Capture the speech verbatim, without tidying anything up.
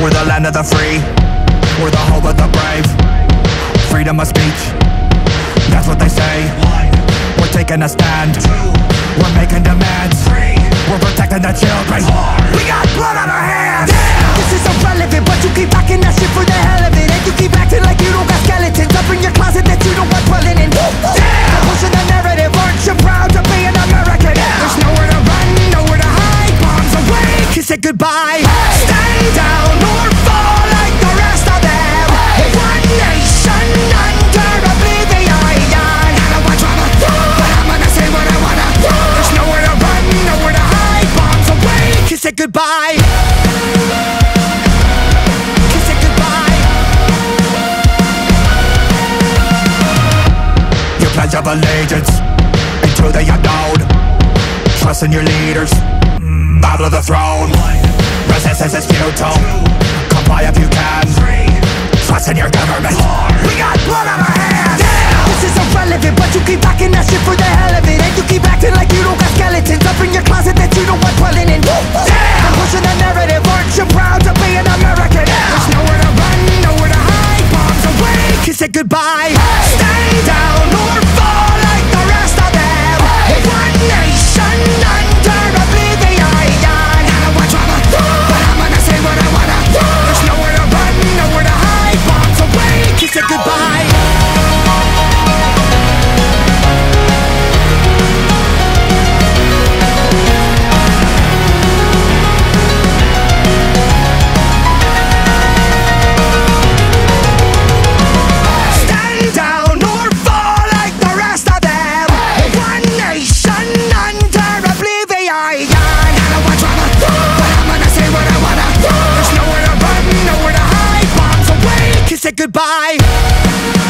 We're the land of the free, we're the home of the brave. Freedom of speech, that's what they say. We're taking a stand, we're making demands. We're protecting the children, we got blood on our hands. This is irrelevant, but you keep backing that shit for the hell of it. And you keep acting like you don't got skeletons up in your closet that you don't want dwelling in. Damn, pushing the narrative, aren't you proud to be an American? There's nowhere to run, nowhere to hide, bombs away, kiss it goodbye. Stay down or fall like the rest of them. One nation under oblivion. I don't want drama, but I'm gonna say what I wanna. There's nowhere to run, nowhere to hide, bombs away, kiss it goodbye. Kiss it goodbye. Your pledge of allegiance into the unknown. Trust in your leaders, bow to the throne. Resistance is futile, comply if you can. Trust in your government, we got blood on our hands. Damn, this is irrelevant, but you keep backing that shit for the hell of it. And you keep acting like you don't got skeletons up in your closet that you don't want dwelling in. Damn, I'm pushing the narrative, aren't you proud to be an American? There's nowhere to run, nowhere to hide, bombs away, kiss it goodbye. Stay down or fall like the rest of them. One nation under oblivion. I don't want drama, but I'm gonna say what I wanna. There's nowhere to run, nowhere to hide, bombs away, kiss it goodbye. Say goodbye.